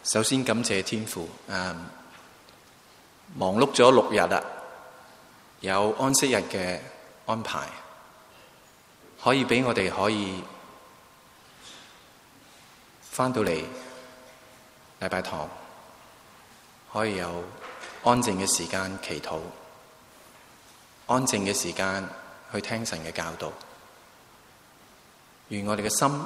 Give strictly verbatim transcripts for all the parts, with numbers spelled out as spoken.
首先感謝天父，誒，忙碌咗六日啦，有安息日嘅安排，可以俾我哋可以返到嚟禮拜堂，可以有安靜嘅時間祈禱，安靜嘅時間去聽神嘅教導。願我哋嘅心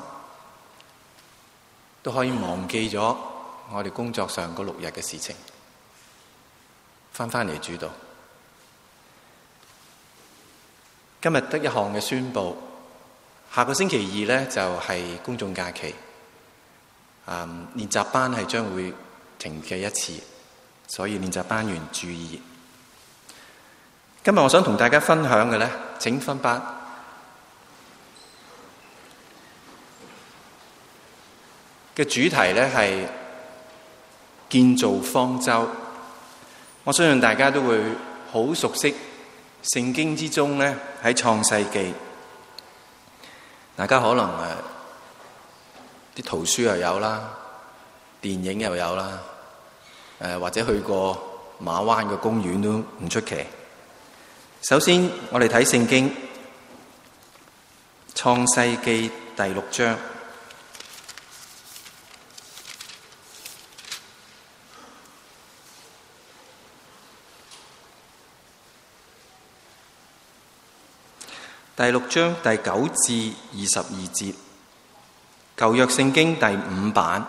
都可以忘記咗我哋工作上嗰六日嘅事情，返返嚟主道。今日得一項嘅宣佈，下個星期二咧就係公眾假期，嗯，練習班係將會停嘅一次，所以練習班員注意。今日我想同大家分享嘅咧，請分班嘅主題咧係建造方舟。我相信大家都會好熟悉聖經之中咧，喺創世記，大家可能誒啲圖書又有啦，電影又有啦，誒或者去過馬灣嘅公園都唔出奇。首先我哋睇聖經創世記第六章。第六章第九至二十二節，舊約聖經第五版。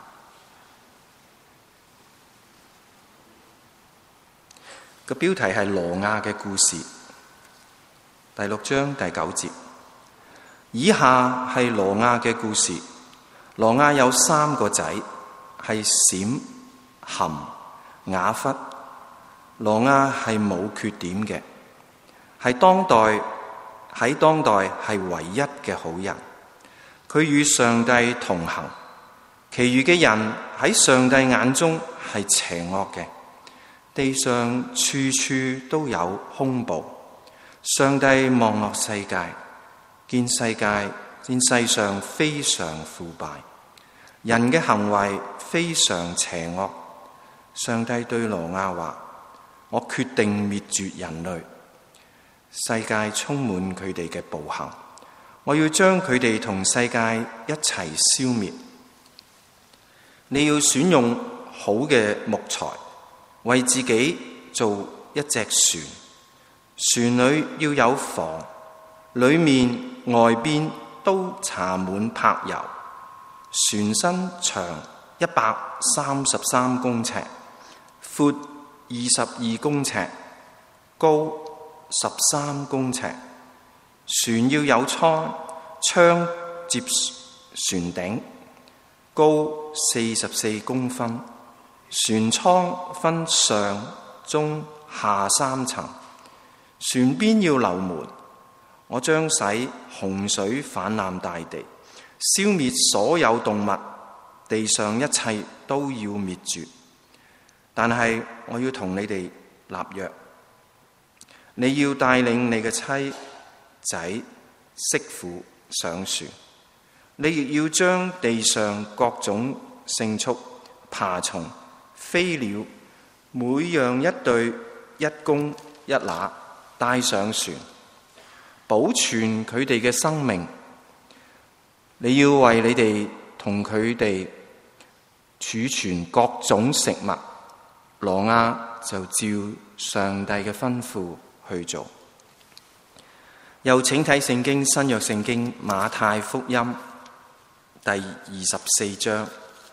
個標題係挪亞嘅故事。第六章第九節，以下係挪亞嘅故事。挪亞有三個仔，係閃、含、雅弗。挪亞係冇缺點嘅，係當代。喺當代係唯一嘅好人，佢與上帝同行。其餘嘅人喺上帝眼中係邪惡嘅，地上處處都有兇暴。上帝望落世界，見世界見世上非常腐敗，人嘅行為非常邪惡。上帝對挪亞話：我決定滅絕人類。世界充滿佢哋嘅暴行，我要將佢哋同世界一齊消滅。你要選用好嘅木材，為自己做一隻船。船裏要有房，裏面外邊都搽滿柏油。船身長一百三十三公尺，闊二十二公尺，高十三公尺。船要有艙，窗接船頂，高四十四公分。船艙分上中下三層。船邊要留門。我將使洪水泛濫大地，消滅所有動物，地上一切都要滅絕。但係我要同你哋立約，你要帶領你嘅妻仔媳婦上船，你亦要將地上各種牲畜、爬蟲、飛鳥，每樣一對一公一乸帶上船，保存佢哋嘅生命。你要為你哋同佢哋儲存各種食物。挪亞就照上帝嘅吩咐去做。又請睇聖經新約聖經馬太福音第二十四章。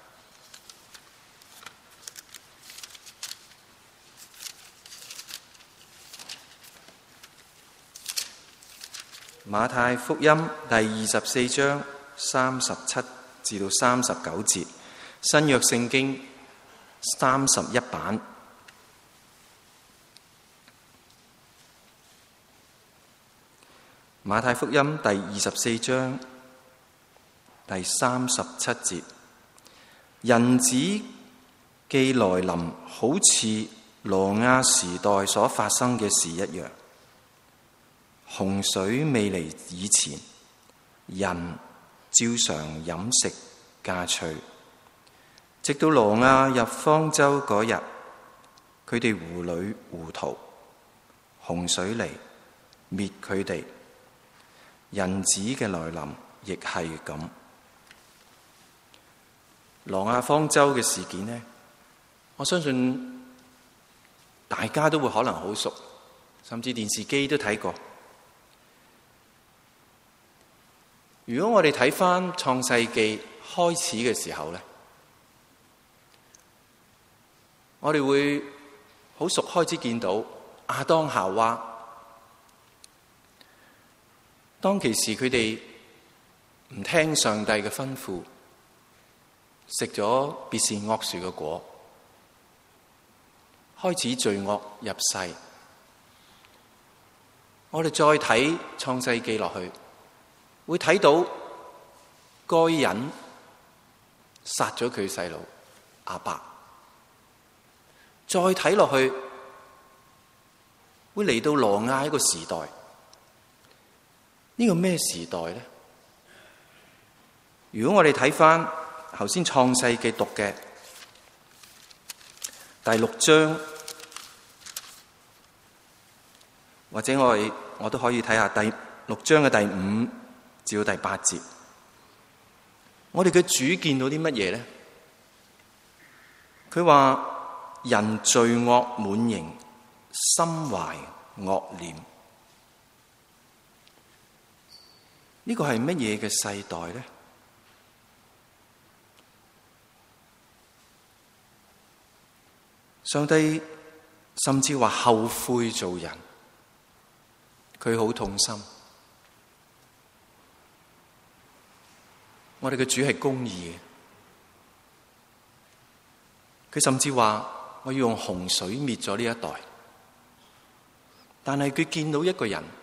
馬太福音第二十四章三十七至到三十九節，新約聖經三十一版。馬太福音第二十四章第三十七節，人子既來臨，好似挪亞時代所發生嘅事一樣。洪水未嚟以前，人照常飲食嫁娶， 直到挪亞入方舟嗰日，佢哋狐狸糊塗，洪水嚟滅佢哋。人子嘅來臨亦係咁。挪亞方舟嘅事件呢，我相信大家都會可能好熟，甚至電視機都睇過。如果我哋睇返創世記開始嘅時候呢，我哋會好熟，開始見到亞當夏娃。當其時佢哋唔聽上帝嘅吩咐，食咗別善惡樹嘅果，開始罪惡入世。我哋再睇創世記落去，會睇到該隱殺咗佢細佬亞伯。再睇落去，會嚟到挪亞一個時代。呢個咩時代呢？如果我哋睇返頭先創世記讀嘅第六章，或者我哋我都可以睇下第六章嘅第五至到第八節，我哋嘅主見到啲乜嘢呢？佢話人罪惡滿盈，心懷惡念。呢個係乜嘢嘅世代呢？上帝甚至話後悔做人，佢好痛心。我哋嘅主係公義嘅，佢甚至話我要用洪水滅咗呢一代，但係佢見到一個人。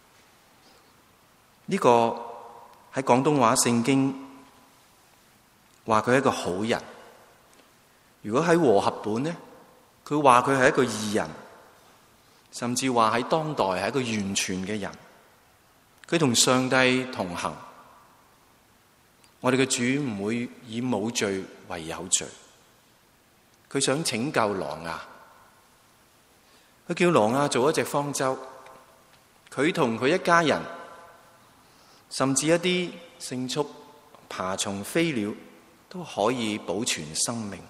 呢個喺廣東話聖經話佢係一個好人，如果喺和合本呢，佢話佢係一個義人，甚至話喺當代係一個完全嘅人，佢同上帝同行。我哋嘅主唔會以冇罪為有罪，佢想拯救挪亞，佢叫挪亞做一隻方舟，佢同佢一家人，甚至一啲牲畜、爬蟲、飛鳥都可以保存生命。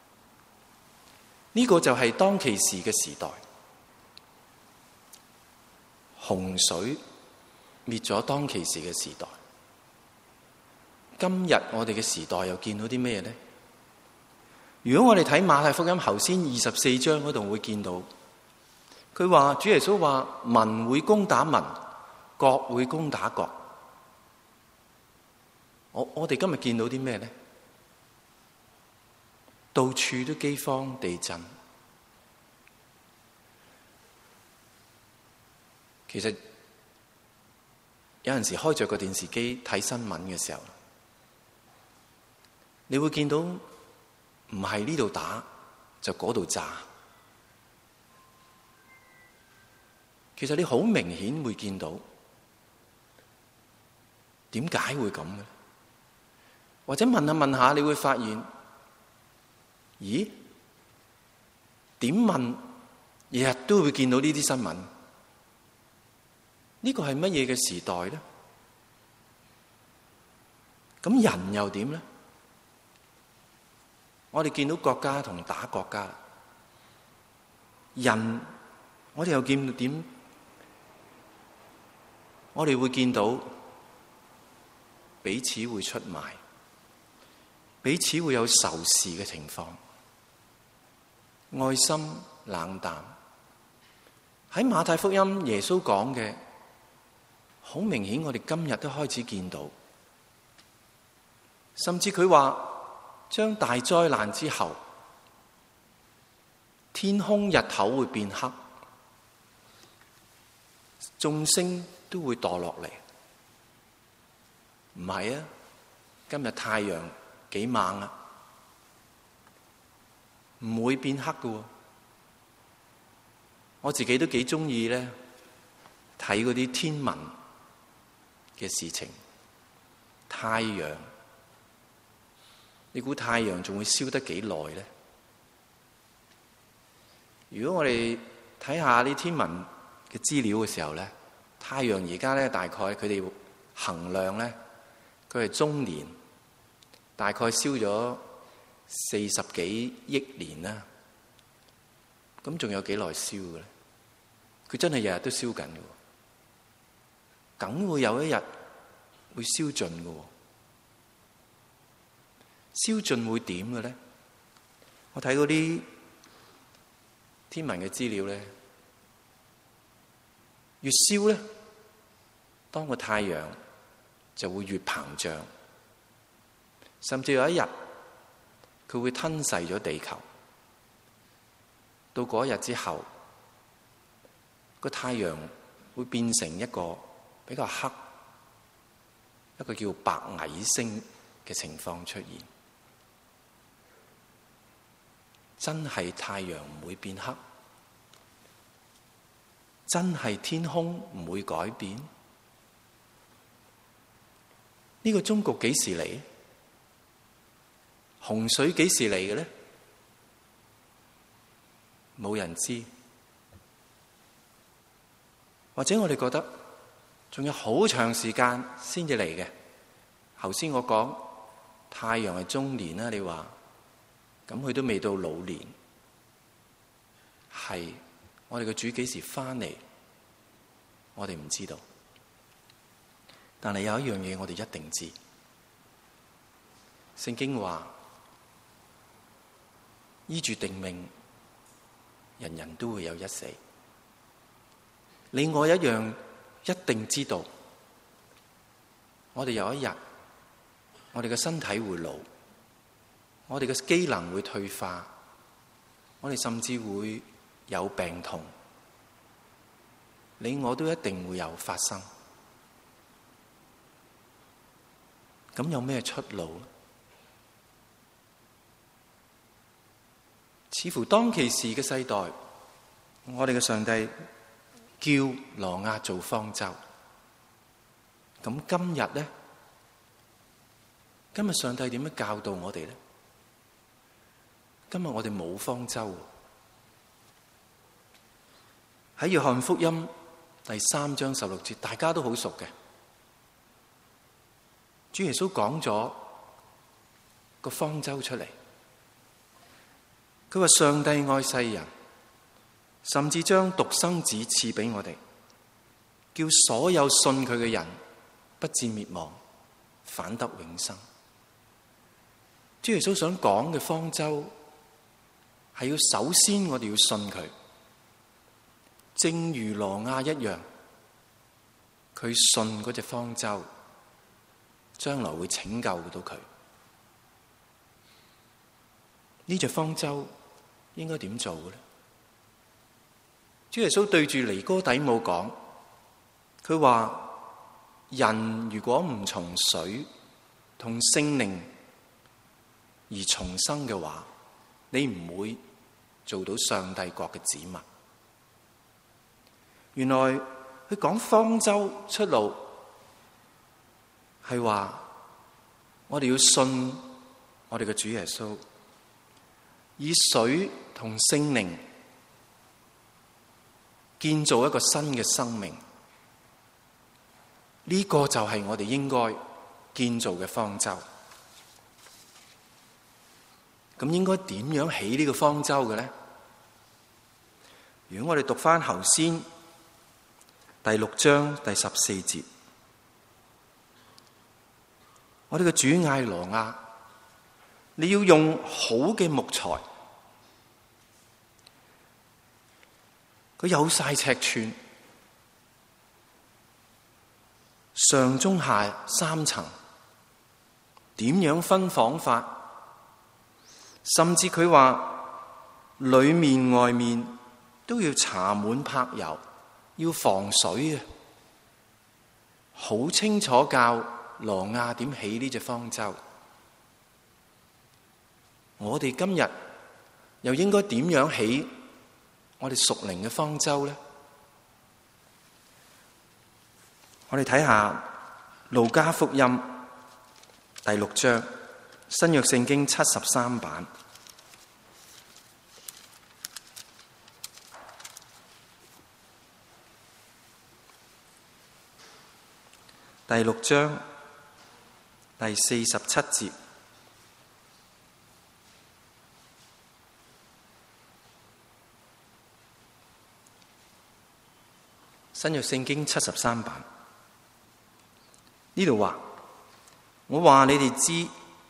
呢個就係當其時嘅時代，洪水滅咗當其時嘅時代。今日我哋嘅時代又見到啲咩呢？如果我哋睇馬太福音頭先二十四章嗰度會見到，佢話主耶穌話民會攻打民，國會攻打國。我我哋今日見到啲咩呢？到處都饑荒、地震。其實有陣時開着個電視機睇新聞嘅時候，你會見到唔係呢度打就嗰度炸。其實你好明顯會見到點解會咁嘅？或者問下問下，你會發現，咦？點問日日都會見到呢啲新聞？呢個係乜嘢嘅時代呢？咁人又點呢？我哋見到國家同打國家，人我哋又見到點？我哋會見到彼此會出賣，彼此會有仇視嘅情況，愛心冷淡。喺馬太福音耶穌講嘅好明顯，我哋今日都開始見到，甚至佢話將大災難之後，天空日頭會變黑，眾星都會墮落嚟。唔係啊，今日太陽幾猛啊，唔會變黑㗎喎。我自己都幾中意咧睇嗰啲天文嘅事情，太陽。 你估太陽仲會燒得幾耐呢？如果我哋睇下啲天文嘅資料嘅時候咧，太陽而家咧大概佢哋衡量咧，佢係終年，大概燒咗四十幾億年啦。咁仲有幾耐燒嘅咧？佢真係日日都燒緊嘅，梗會有一日會燒盡嘅。燒盡會點嘅咧？我睇嗰啲天文嘅資料咧，越燒咧，當個太陽就會越膨脹，甚至有一日佢會吞噬咗地球。到嗰一日之後，個太陽會變成一個比較黑，一個叫白矮星嘅情況出現。真係太陽唔會變黑？真係天空唔會改變？呢個終局幾時嚟？洪水幾時嚟嘅呢？冇人知。或者我哋覺得仲有好長時間先至嚟嘅。頭先我講太陽係中年啦，你話咁佢都未到老年。係我哋嘅主幾時翻嚟？我哋唔知道。但係有一樣嘢我哋一定知，聖經話依住定命，人人都會有一死。你我一樣一定知道，我哋有一日，我哋嘅身體會老，我哋嘅機能會退化，我哋甚至會有病痛。你我都一定會有發生。咁有咩出路？似乎當其時嘅世代，我哋嘅上帝叫挪亞做方舟。咁今日呢？今日上帝點樣教導我哋呢？今日我哋冇方舟。喺約翰福音第三章十六節，大家都好熟嘅。主耶穌講咗個方舟出嚟，佢話上帝愛世人，甚至將獨生子賜俾我哋，叫所有信佢嘅人不致滅亡，反得永生。主耶穌想講嘅方舟係要首先我哋要信佢，正如挪亞一樣，佢信嗰隻方舟將來會拯救到佢。呢隻方舟應該點做嘅呢？主耶穌對住尼哥底母講，佢話人如果唔從水同聖靈而重生嘅話，你唔會做到上帝國嘅子民。原來佢講方舟出路係話我哋要信我哋嘅主耶穌，以水同聖靈建造一個新嘅生命。呢個就係我哋應該建造嘅方舟。咁應該點樣起呢個方舟嘅呢？如果我哋讀翻頭先第六章第十四節，我哋嘅主嗌挪亞，你要用好嘅木材，佢有晒尺寸，上中下三層，點樣分房法？甚至佢話裏面外面都要搽滿柏油，要防水啊！好清楚教挪亞點起呢隻方舟。我哋今日又應該點樣起我哋屬靈嘅方舟呢？我哋睇下路加福音第六章新約聖經七十三版第六章第四十七節。新約聖經七十三版呢度話：我話你哋知，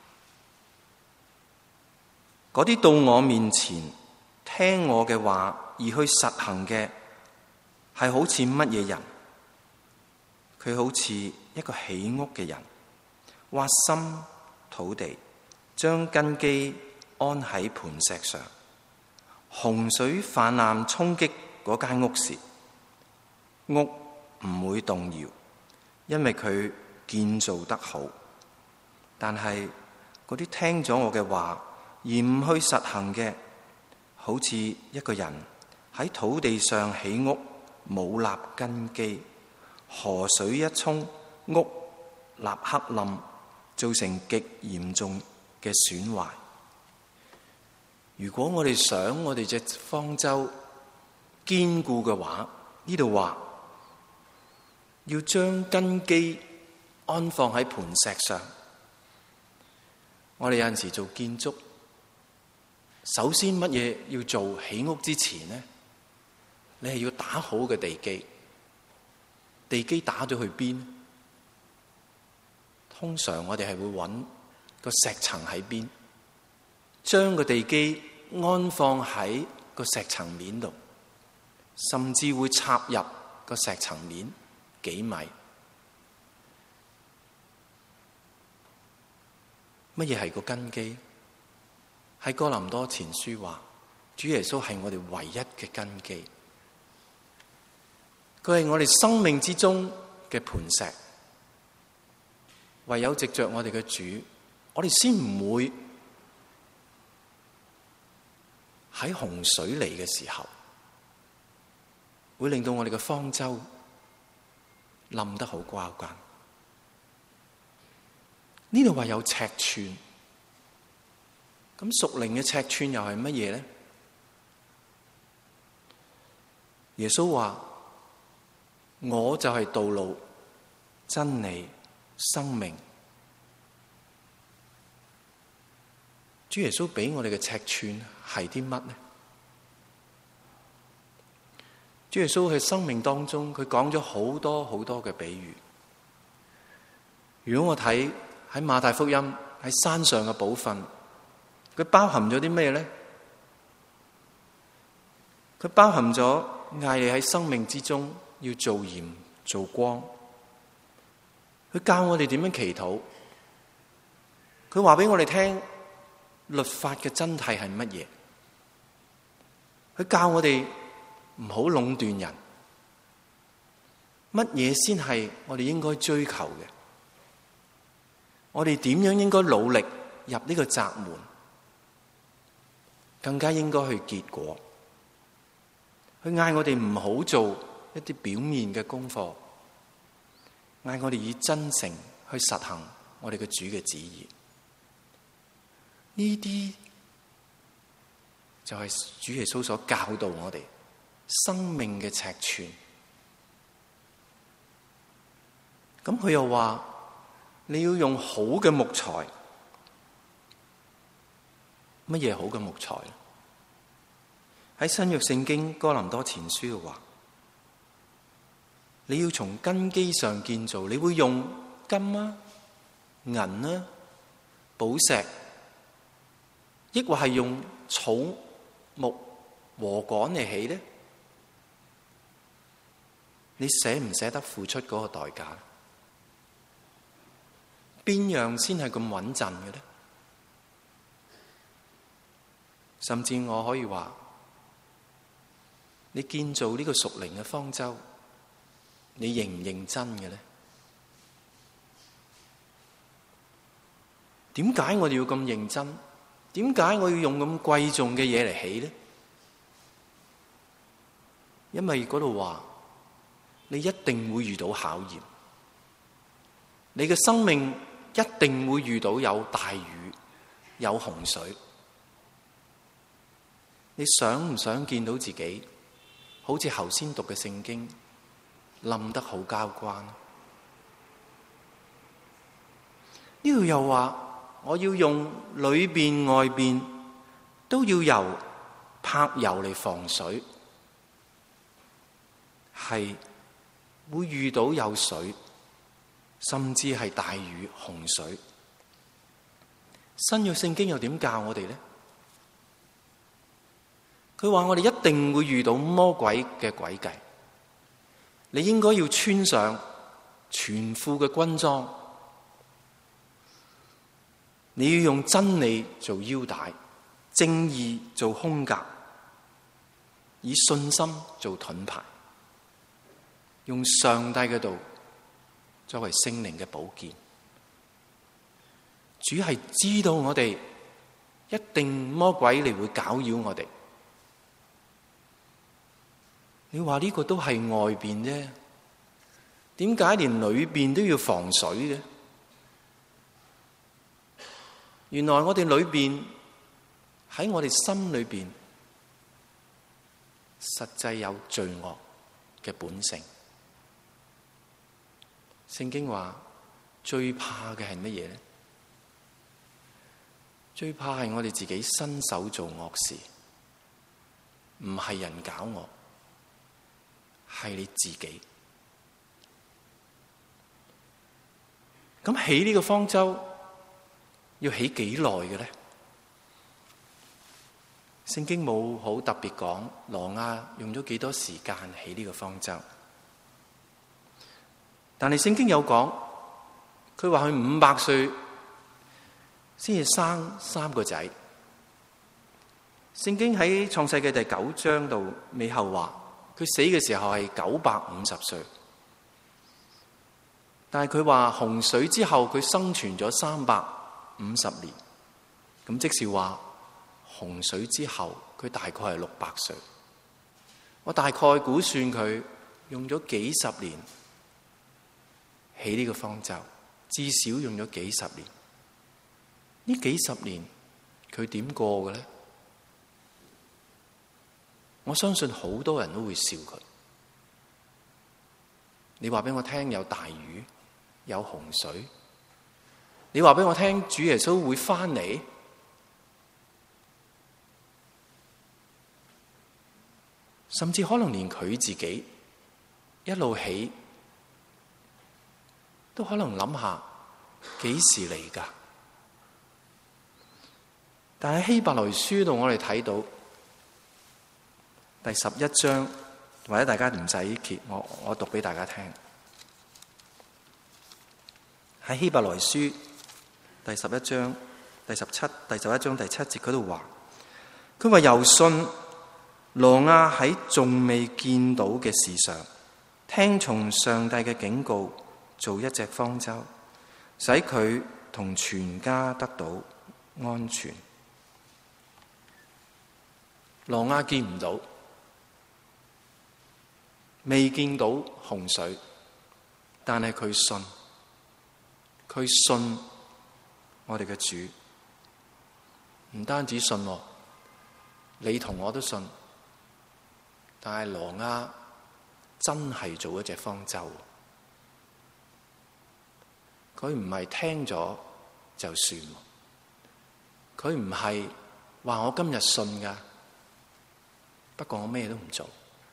嗰啲到我面前聽我嘅話而去實行嘅，係好似乜嘢人？佢好似一個起屋嘅人，挖深土地，將根基安喺磐石上。洪水泛濫衝擊嗰間屋時，屋唔會動搖，因為佢建造得好。但係嗰啲聽咗我嘅話而唔去實行嘅，好似一個人喺土地上起屋，冇立根基，河水一沖，屋立刻冧，造成極嚴重嘅損壞。如果我哋想我哋隻方舟堅固嘅話，呢度話要將根基安放喺磐石上。我哋有陣時做建築，首先乜嘢要做？起屋之前呢，你係要打好嘅地基。地基打咗去邊？通常我哋係會揾個石層喺邊，將個地基安放喺個石層面度，甚至會插入個石層面幾米。乜嘢係個根基？喺哥林多前書話，主耶穌係我哋唯一嘅根基，佢係我哋生命之中嘅磐石。唯有藉着我哋嘅主，我哋先唔會喺洪水嚟嘅時候，會令到我哋嘅方舟冧得好瓜關。呢度話有尺寸，咁屬靈嘅尺寸又係乜嘢呢？耶穌話：我就係道路、真理、生命。主耶穌俾我哋嘅尺寸係啲乜呢？主耶穌喺生命當中，佢講咗好多好多嘅比喻。如果我睇喺馬太福音喺山上嘅寶訓，佢包含咗啲咩咧？佢包含咗嗌你喺生命之中要做鹽做光。佢教我哋點樣祈禱。佢話俾我哋聽律法嘅真諦係乜嘢。佢教我哋唔好壟斷人。乜嘢先係我哋應該追求嘅？我哋點樣應該努力入呢個窄門，更加應該去結果。佢嗌我哋唔好做一啲表面嘅功課，嗌我哋以真誠去實行我哋嘅主嘅旨意。呢啲就係主耶穌所教導我哋生命嘅尺寸。咁佢又話你要用好嘅木材。乜嘢好嘅木材？喺新約聖經哥林多前書嘅話，你要從根基上建造，你會用金啊、銀啊、寶石，抑或係用草木禾稈嚟起呢？你捨唔捨得付出嗰個代價？邊樣先係咁穩陣嘅呢？甚至我可以話，你建造呢個屬靈嘅方舟，你認唔認真嘅呢？點解我哋要咁認真？點解我要用咁貴重嘅嘢嚟起呢？因為嗰度話，你一定會遇到考驗，你嘅生命一定會遇到有大雨、 有洪水。你想唔想見到自己好似頭先讀嘅聖經冧得好交關？呢度又話我要用裏邊外邊都要由柏油嚟防水，係會遇到有水，甚至係大雨洪水。新約聖經又點教我哋呢？佢話我哋一定會遇到魔鬼嘅詭計，你應該要穿上全副嘅軍裝，你要用真理做腰帶，正義做胸甲，以信心做盾牌，用上帝嘅道作為聖靈嘅寶劍。主係知道我哋一定魔鬼嚟會攪擾我哋。你話呢個都係外邊啫，點解連裏邊都要防水嘅？原來我哋裏邊喺我哋心裏邊，實際有罪惡嘅本性。聖經話最怕嘅係乜嘢呢？最怕係我哋自己伸手做惡事，唔係人搞我，係你自己。咁起呢個方舟要起幾耐嘅咧？聖經冇好特別講挪亞用咗幾多時間起呢個方舟，但係聖經有講，佢話佢五百歲先至生三個仔。聖經喺創世記第九章度尾後話，佢死嘅時候係九百五十歲，但係佢話洪水之後佢生存咗三百五十年，咁即是話洪水之後佢大概係六百歲。我大概估算佢用咗幾十年起呢個方舟，至少用咗幾十年。呢幾十年佢點過嘅咧？我相信好多人都會笑佢。你話俾我聽有大雨，有洪水，你話俾我聽主耶穌會翻嚟，甚至可能連佢自己一路起都可能諗下幾時嚟㗎？但喺希伯來書度，我哋睇到第十一章，或者大家唔使揭，我我讀俾大家聽。喺希伯來書第十一章第十七、第十一章第七節嗰度話，佢話又信挪亞喺仲未見到嘅事上，聽從上帝嘅警告，做一隻方舟，使佢同全家得到安全。挪亞見唔到，未見到洪水，但係佢信，佢信我哋嘅主，唔單止信我，你同我都信。但係挪亞真係做一隻方舟，佢唔係聽咗就算，佢唔係話我今日信噶，不過我咩都唔做。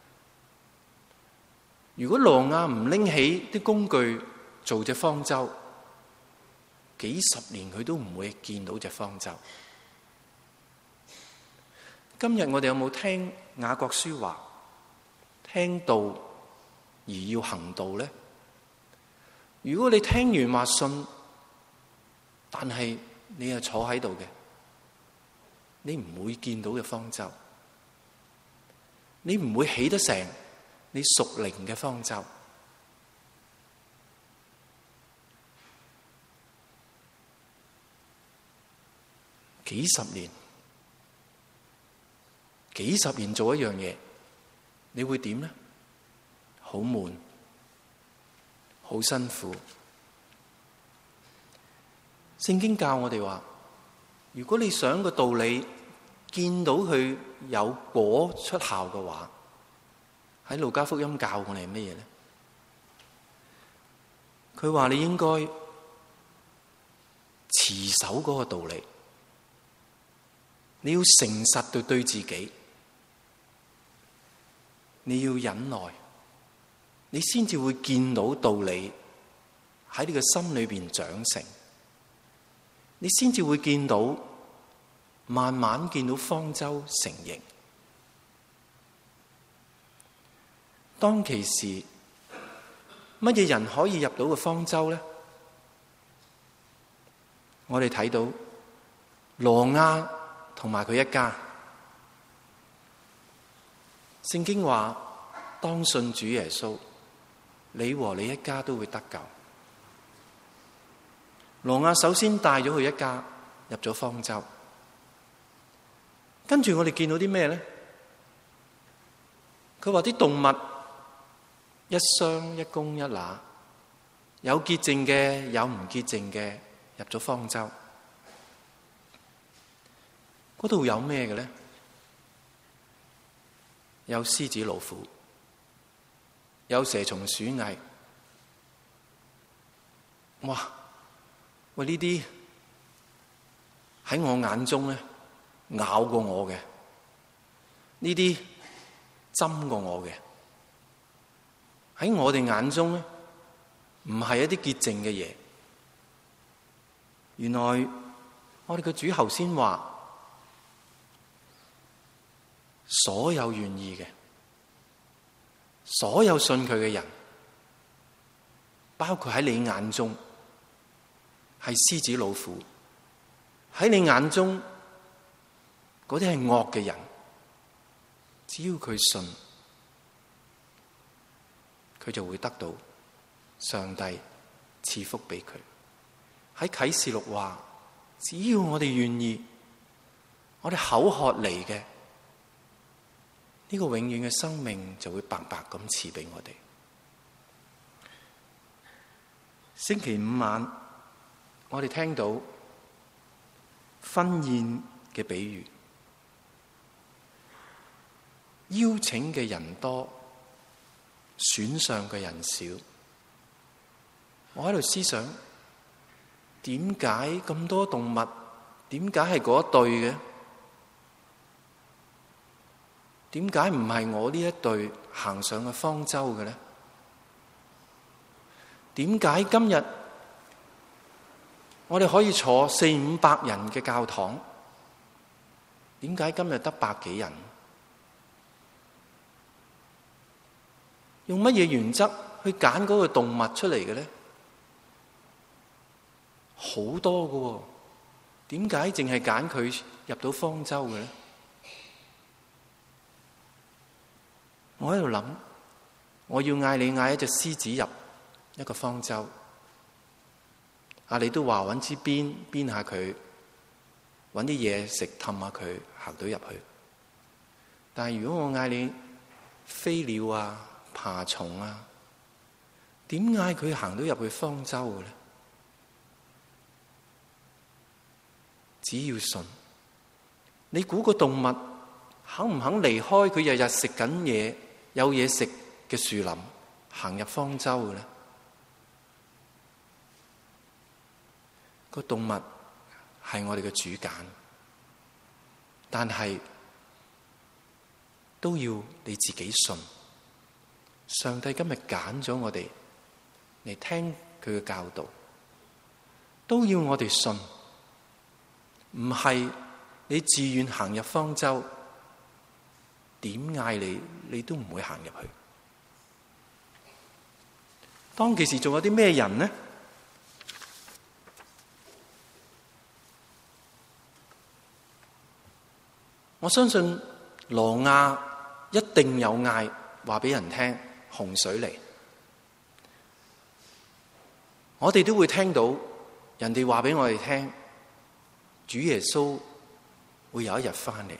如果挪亞唔拎起啲工具做隻方舟，幾十年佢都唔會見到隻方舟。今日我哋有冇聽雅各書話，聽道而要行道呢？如果你聽完話信，但係你又坐喺度嘅，你唔會見到嘅方舟，你唔會起得成你屬靈嘅方舟。幾十年，幾十年做一樣嘢，你會點呢？好悶，好辛苦。聖經教我哋話， 如果你想個道理見到佢有果出效嘅話，喺路加福音教我哋係乜嘢咧？佢話你應該持守嗰個道理，你要誠實對對自己，你要忍耐，你先至會見到道理喺你嘅心裏邊長成，你先至會見到，慢慢見到方舟成形。當其時，乜嘢人可以入到個方舟咧？我哋睇到挪亞同埋佢一家。聖經話：當信主耶穌，你和你一家都會得救。挪亞首先帶咗佢一家入咗方舟，跟住我哋見到啲咩咧？佢話啲動物一雙一公一乸，有潔淨嘅，有唔潔淨嘅，入咗方舟。嗰度有咩嘅咧？有獅子老虎，有蛇蟲鼠蟻。哇！喂，呢啲喺我眼中咧，咬過我嘅，呢啲針過我嘅，喺我哋眼中咧，唔係一啲潔淨嘅嘢。原來我哋嘅主頭先話，所有願意嘅，所有信佢嘅人，包括喺你眼中係獅子老虎，喺你眼中嗰啲係惡嘅人，只要佢信，佢就會得到上帝賜福俾佢。喺啟示錄話，只要我哋願意，我哋口渴嚟嘅，呢個永遠嘅生命就會白白咁賜俾我哋。星期五晚，我哋聽到婚宴嘅比喻，邀請嘅人多，選上嘅人少。我喺度思想，點解咁多動物？點解係嗰一對嘅？點解唔係我呢一對行上嘅方舟嘅咧？點解今日我哋可以坐四五百人嘅教堂？點解今日得百幾人？用乜嘢原則去揀嗰個動物出嚟嘅咧？好多㗎喎，點解淨係揀佢入到方舟嘅咧？我喺度諗，我要嗌你嗌一隻獅子入一個方舟，啊，你都話揾支鞭鞭下佢，揾啲嘢食氹下佢，行到入去。但係如果我嗌你飛鳥啊、爬蟲啊，點嗌佢行到入去方舟嘅咧？只要信，你估個動物肯唔肯離開佢日日食緊嘢、有嘢食嘅樹林，行入方舟嘅咧？個動物係我哋嘅主揀，但係都要你自己信。上帝今日揀咗我哋嚟聽佢嘅教導，都要我哋信，唔係你自願行入方舟，點嗌你，你都唔會行入去。當其時仲有啲咩人呢？我相信挪亞一定有嗌話俾人聽洪水嚟，我哋都會聽到人哋話俾我哋聽，主耶穌會有一日翻嚟。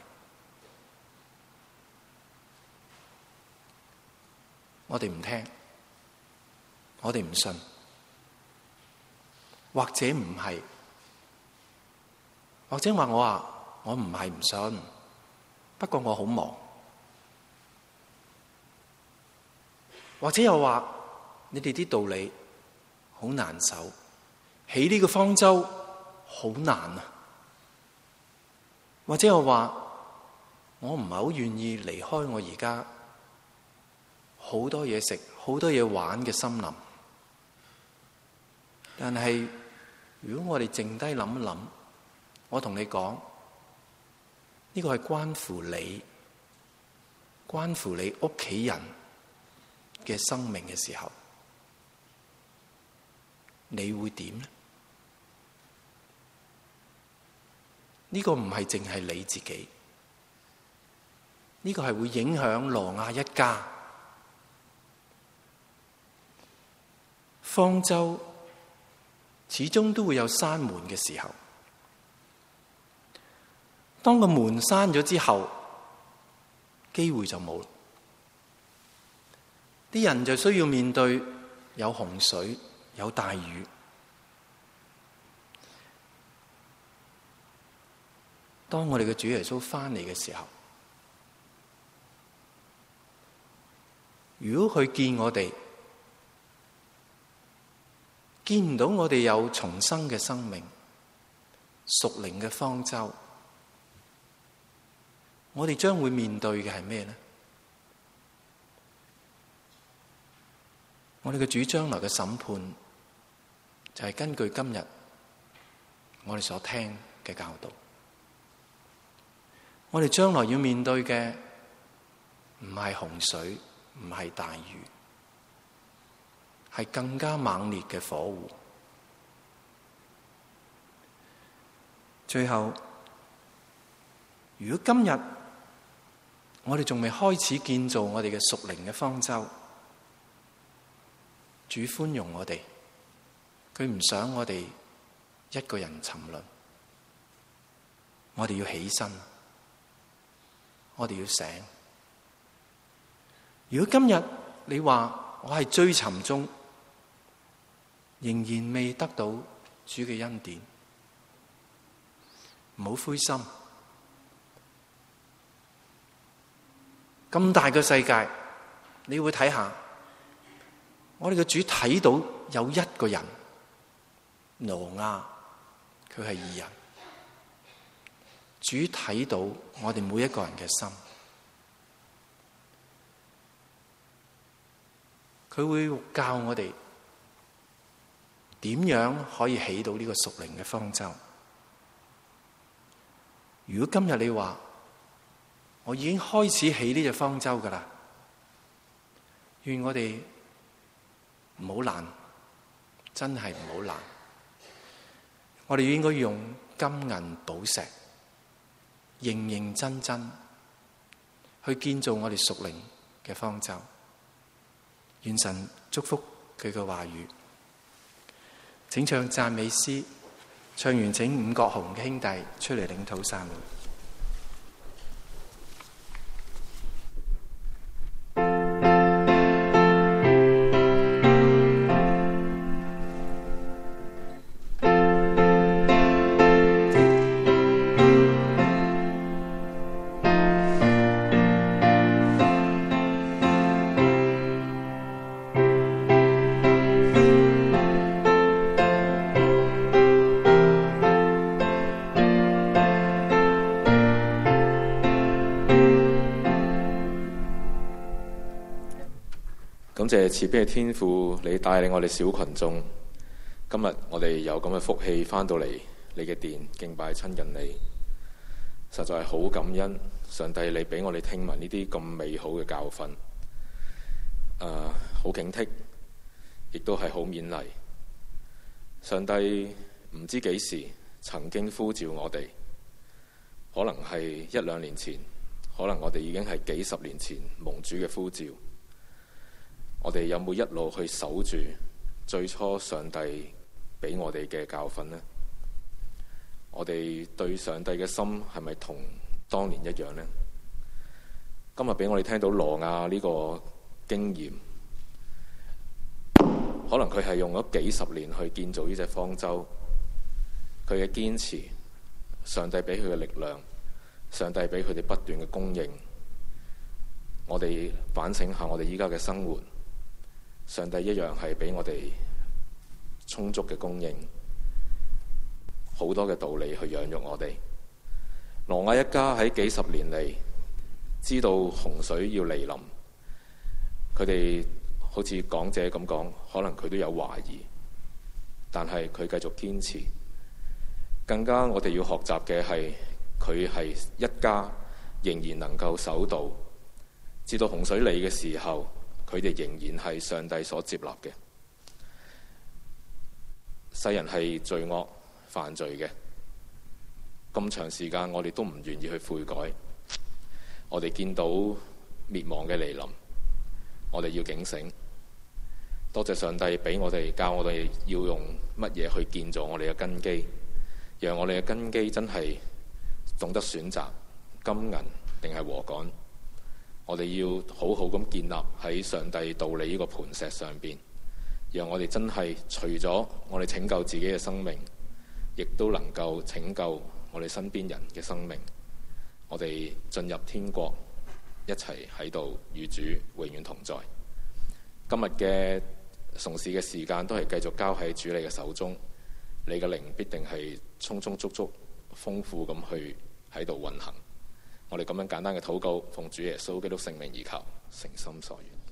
我哋唔聽，我哋唔信，或者唔係， 或者話我話我唔係唔信，不過我好忙。或者又話你哋啲道理好難守，起呢個方舟好難啊。或者又話我唔係好願意離開我而家好多嘢食、好多嘢玩嘅森林。但係如果我哋靜低諗一諗，我同你講，呢個係關乎你、關乎你屋企人嘅生命嘅時候，你會點呢？呢個唔係淨係你自己，呢個係會影響羅亞一家。方舟始終都會有閂門嘅時候，當個門閂咗之後，機會就冇。啲人就需要面對有洪水、有大雨。當我哋嘅主耶穌翻嚟嘅時候，如果佢見我哋，見唔到我哋有重生嘅生命、屬靈嘅方舟，我哋將會面對嘅係咩呢？我哋嘅主將來嘅審判就係根據今日我哋所聽嘅教導。我哋將來要面對嘅唔係洪水，唔係大雨，係更加猛烈嘅火湖。最後，如果今日我哋仲未開始建造我哋嘅屬靈嘅方舟，主寬容我哋，佢唔想我哋一個人沉淪，我哋要起身，我哋要醒。如果今日你話我係追尋中，仍然未得到主嘅恩典，唔好灰心。咁大個世界，你會睇下，我哋嘅主睇到有一個人，挪亞，佢係義人。主睇到我哋每一個人嘅心，佢會教我哋點樣可以起到呢個屬靈嘅方舟。如果今日你話我已經開始起呢隻方舟㗎喇，願我哋唔好懶，真係唔好懶。我哋應該用金銀寶石，認認真真去建造我哋屬靈嘅方舟。願神祝福佢嘅話語。請唱讚美詩，唱完請五角紅嘅兄弟出嚟領禱散會。 感謝慈悲嘅天父，你帶領我哋小群眾，今日我哋有咁嘅福氣翻到嚟你嘅殿敬拜親近你，實在係好感恩。上帝，你俾我哋聽聞呢啲咁美好嘅教訓，誒、呃，好警惕，亦都係好勉勵。上帝唔知幾時曾經呼召我哋，可能係一兩年前，可能我哋已經係幾十年前蒙主嘅呼召。我哋有冇一路去守住最初上帝俾我哋嘅教訓呢？我哋對上帝嘅心係咪同當年一樣呢？今日俾我哋聽到挪亞呢個經驗，可能佢係用咗幾十年去建造呢隻方舟，佢嘅堅持， 上帝俾佢嘅力量，上帝俾佢哋不斷嘅供應。我哋反省下我哋依家嘅生活，上帝一樣係俾我哋充足嘅供應，好多嘅道理去養育我哋。挪亞一家喺幾十年嚟知道洪水要嚟臨，佢哋好似講者咁講，可能佢都有懷疑，但係佢繼續堅持。更加我哋要學習嘅係佢係一家仍然能夠守道，至到洪水嚟嘅時候，佢哋仍然係上帝所接納嘅。世人係罪惡犯罪嘅，咁長時間我哋都唔願意去悔改。我哋見到滅亡嘅嚟臨，我哋要警醒。多謝上帝俾我哋教我哋要用乜嘢去建造我哋嘅根基，讓我哋嘅根基真係懂得選擇金銀定係禾稈。我哋要好好咁建立喺上帝道理呢個磐石上邊，讓我哋真係除咗我哋拯救自己嘅生命，亦都能夠拯救我哋身邊人嘅生命。我哋進入天國，一齊喺度與主永遠同在。今日嘅崇事嘅時間都係繼續交喺主你嘅手中，你嘅靈必定係充充足足、豐富咁去喺度運行。我哋咁樣簡單嘅禱告，奉主耶穌基督聖名而求，誠心所願。